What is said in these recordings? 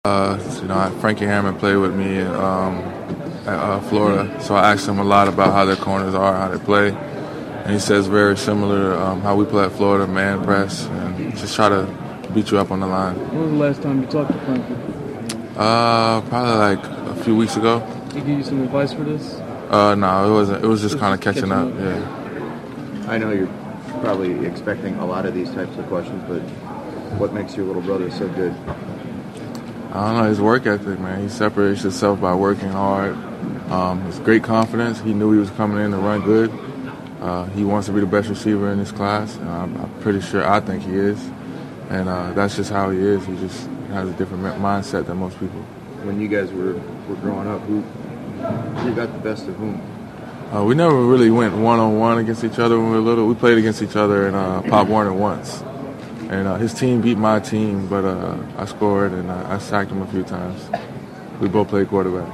Frankie Hammond played with me at Florida, so I asked him a lot about how their corners are, how they play, and he says very similar to how we play at Florida, man press, and just try to beat you up on the line. When was the last time you talked to Frankie? Probably like a few weeks ago. Did he give you some advice for this? No, it wasn't. It was just kind of catching up. Yeah. I know you're probably expecting a lot of these types of questions, but what makes your little brother so good? I don't know, his work ethic, man. He separates himself by working hard. His great confidence. He knew he was coming in to run good. He wants to be the best receiver in his class. I'm pretty sure I think he is. And that's just how he is. He just has a different mindset than most people. When you guys were growing up, who got the best of whom? We never really went one-on-one against each other when we were little. We played against each other in Pop Warner once. And his team beat my team, but I scored and I sacked him a few times. We both played quarterback.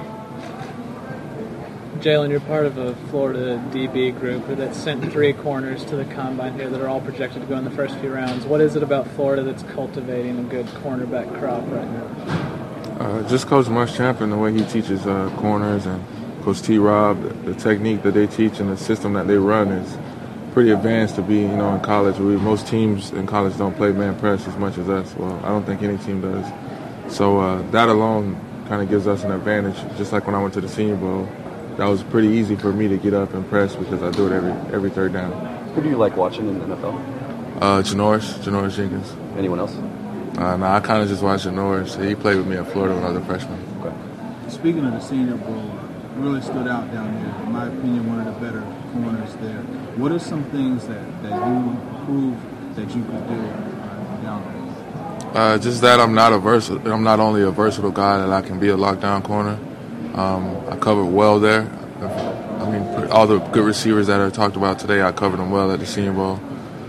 Jalen, you're part of a Florida DB group that sent 3 corners to the combine here that are all projected to go in the first few rounds. What is it about Florida that's cultivating a good cornerback crop right now? Just Coach Muschamp and the way he teaches corners, and Coach T-Rob, the technique that they teach and the system that they run is pretty advanced to be, in college. Most teams in college don't play man press as much as us. Well, I don't think any team does. So that alone kind of gives us an advantage. Just like when I went to the Senior Bowl, that was pretty easy for me to get up and press because I do it every third down. Who do you like watching in the NFL? Janoris Jenkins. Anyone else? No, I kind of just watch Janoris. He played with me at Florida when I was a freshman. Okay. Speaking of the Senior Bowl, really stood out down there. In my opinion, one of the better corners there. What are some things that you proved that you could do down there? Just that I'm not only a versatile guy, that I can be a lockdown corner. I covered well there. I mean, all the good receivers that I talked about today, I covered them well at the Senior Bowl.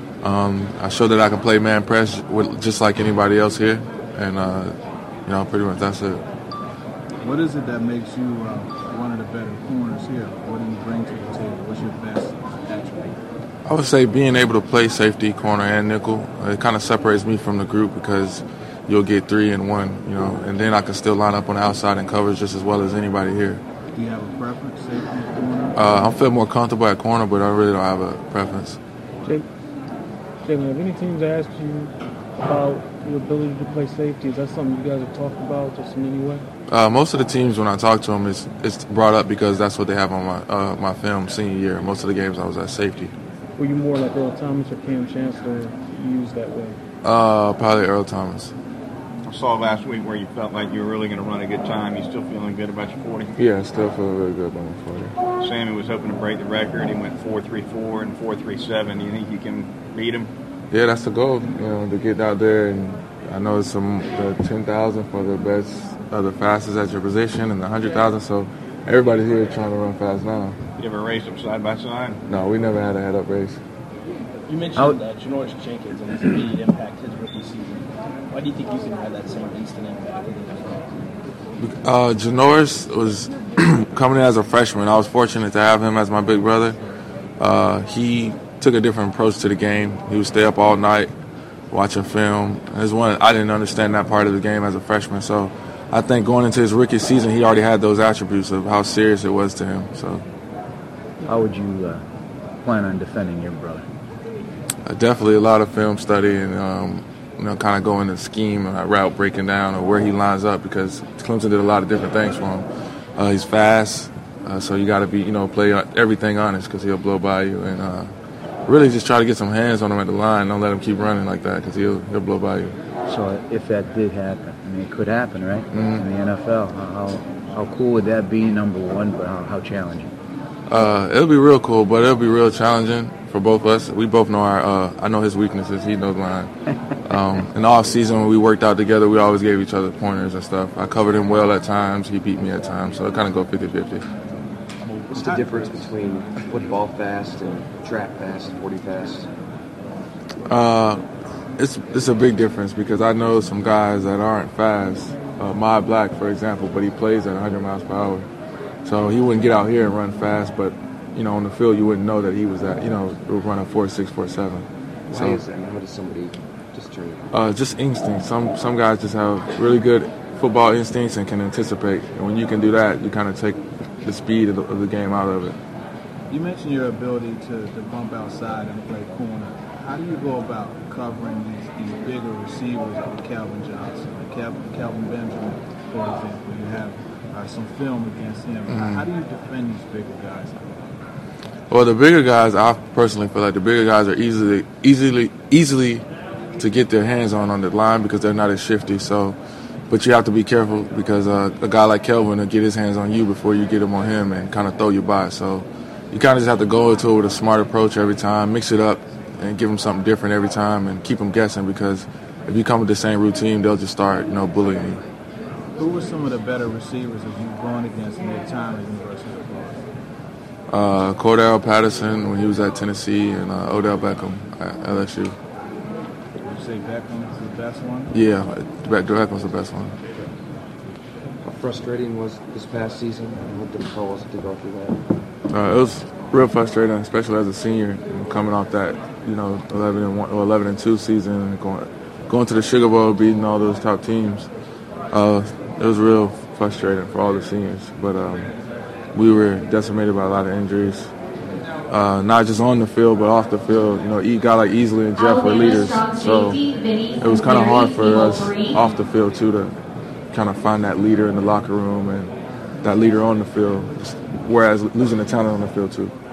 I showed that I can play man press just like anybody else here, and pretty much that's it. What is it that makes you one of the better corners here? What do you bring to the table? What's your best attribute? I would say being able to play safety, corner, and nickel. It kind of separates me from the group because you'll get 3 in 1, and then I can still line up on the outside and cover just as well as anybody here. Do you have a preference, safety, corner? I feel more comfortable at corner, but I really don't have a preference. Jalen, have any teams asked you about your ability to play safety? Is that something you guys have talked about just in any way? Most of the teams, when I talk to them, it's brought up because that's what they have on my film senior year. Most of the games I was at safety. Were you more like Earl Thomas or Cam Chancellor used that way? Probably Earl Thomas. I saw last week where you felt like you were really going to run a good time. You still feeling good about your 40? Yeah, I still feel really good about my 40. Sammy was hoping to break the record. He went 4.34 and 4.37. Do you think you can beat him? Yeah, that's the goal, to get out there. And I know it's the 10,000 for the best, the fastest at your position, and the 100,000. So everybody's here trying to run fast now. You ever raced them side by side? No, we never had a head-up race. You mentioned Janoris Jenkins and his immediate impact his rookie season. Why do you think he's going to have that same instant impact with him as well? Janoris was coming in as a freshman. I was fortunate to have him as my big brother. He took a different approach to the game. He would stay up all night watching film. I didn't understand that part of the game as a freshman, so I think going into his rookie season, he already had those attributes of how serious it was to him. So, how would you plan on defending your brother? Definitely a lot of film study and kind of going to scheme, route breaking down, or where he lines up, because Clemson did a lot of different things for him. He's fast, so you got to be, play everything honest, because he'll blow by you, and really just try to get some hands on him at the line. Don't let him keep running like that, because he'll blow by you. So if that did happen, I mean, it could happen, right? Mm-hmm. In the NFL, how cool would that be? Number one, but how challenging? It'll be real cool, but it'll be real challenging for both of us. We both know I know his weaknesses. He knows mine. In the off season, when we worked out together, we always gave each other pointers and stuff. I covered him well at times. He beat me at times. So it kind of go 50-50. What's the difference between football fast and track fast, 40 fast? It's a big difference, because I know some guys that aren't fast. Mod Black, for example, but he plays at 100 miles per hour. So he wouldn't get out here and run fast, but on the field you wouldn't know that he was at, running 4.6, 4.7. Why is that? How does somebody just turn? Just instinct. Some guys just have really good football instincts and can anticipate. And when you can do that, you kind of take the speed of the game out of it. You mentioned your ability to bump outside and play corner. How do you go about covering these bigger receivers like Calvin Johnson, like Calvin Benjamin, for example? You have some film against him. How do you defend these bigger guys? Well, the bigger guys, I personally feel like the bigger guys are easily to get their hands on the line because they're not as shifty. So, but you have to be careful because a guy like Kelvin will get his hands on you before you get him on him and kind of throw you by. So you kind of just have to go into it with a smart approach every time, mix it up, and give them something different every time and keep them guessing because if you come with the same routine, they'll just start, bullying you. Who were some of the better receivers that you've gone against in your time at the University of Florida? Cordell Patterson when he was at Tennessee and Odell Beckham at LSU. Would you say Beckham is the best one? Yeah, Beckham's the best one. How frustrating was this past season? What difficult was it to go through that? It was real frustrating, especially as a senior, coming off that 11-1 or 11-2 season and going to the Sugar Bowl, beating all those top teams. It was real frustrating for all the seniors, but we were decimated by a lot of injuries, not just on the field but off the field. A guy like Easley and Jeff were leaders, so it was kind of hard for us off the field too to kind of find that leader in the locker room and that leader on the field, whereas losing the talent on the field too.